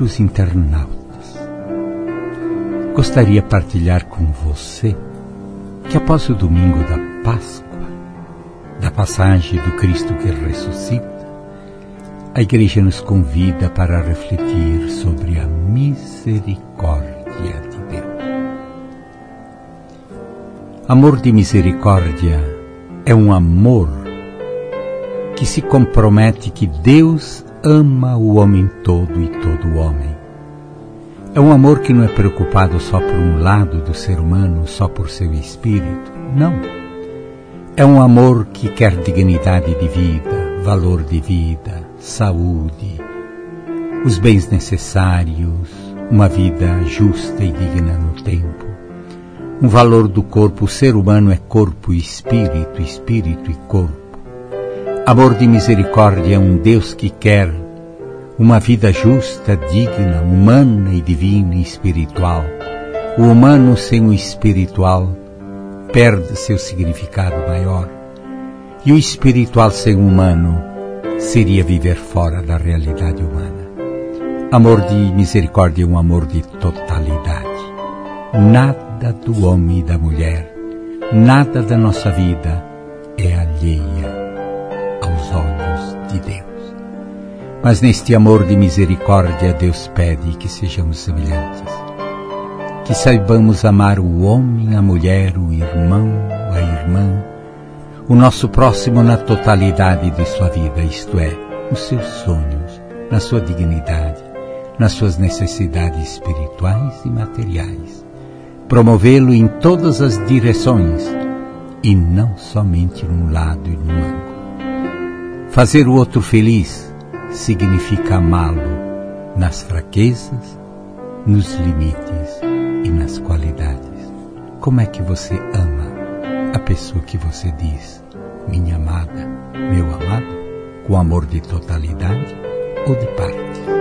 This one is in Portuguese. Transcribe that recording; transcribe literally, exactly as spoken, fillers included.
Caros internautas, gostaria de partilhar com você que após o domingo da Páscoa, da passagem do Cristo que ressuscita, a Igreja nos convida para refletir sobre a misericórdia de Deus. Amor de misericórdia é um amor que se compromete que Deus ama o homem todo e todo o homem. É um amor que não é preocupado só por um lado do ser humano, só por seu espírito. Não. É um amor que quer dignidade de vida, valor de vida, saúde, os bens necessários, uma vida justa e digna no tempo. Um valor do corpo. O ser humano é corpo e espírito, espírito e corpo. Amor de misericórdia é um Deus que quer uma vida justa, digna, humana e divina e espiritual. O humano sem o espiritual perde seu significado maior. E o espiritual sem o humano seria viver fora da realidade humana. Amor de misericórdia é um amor de totalidade. Nada do homem e da mulher, nada da nossa vida é alheia aos olhos de Deus. Mas neste amor de misericórdia, Deus pede que sejamos semelhantes, que saibamos amar o homem, a mulher, o irmão, a irmã, o nosso próximo na totalidade de sua vida, isto é, nos seus sonhos, na sua dignidade, nas suas necessidades espirituais e materiais, promovê-lo em todas as direções e não somente num lado e num ângulo. Fazer o outro feliz significa amá-lo nas fraquezas, nos limites e nas qualidades. Como é que você ama a pessoa que você diz, minha amada, meu amado, com amor de totalidade ou de parte?